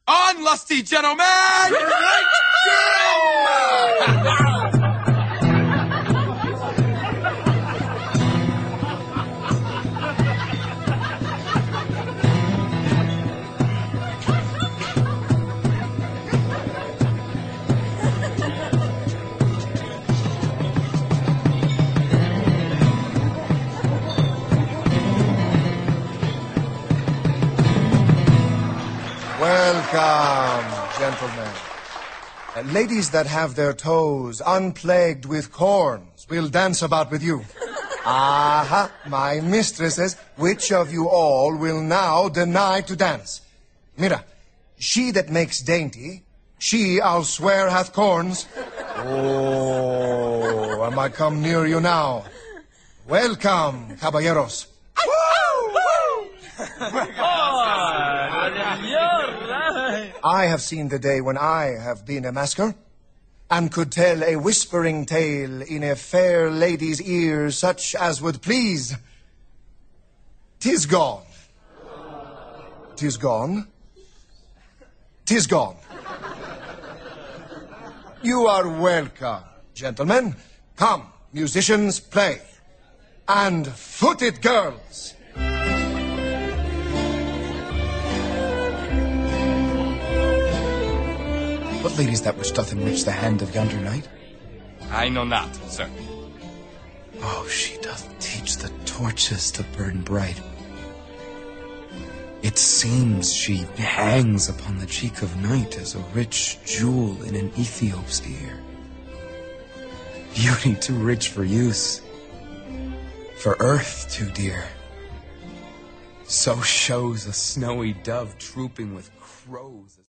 On, lusty gentlemen! Welcome, gentlemen. Ladies that have their toes unplagued with corns will dance about with you. Aha, my mistresses, which of you all will now deny to dance? Mira, she that makes dainty, she, I'll swear, hath corns. Oh, am I come near you now? Welcome, caballeros. I have seen the day when I have been a masker, and could tell a whispering tale in a fair lady's ear, such as would please. 'Tis gone. 'Tis gone. 'Tis gone. You are welcome, gentlemen. Come, musicians, play. And foot it, girls. What lady's that which doth enrich the hand of yonder knight? I know not, sir. Oh, she doth teach the torches to burn bright. It seems she hangs upon the cheek of night as a rich jewel in an Ethiop's ear. Beauty too rich for use, for earth too dear. So shows a snowy dove trooping with crows.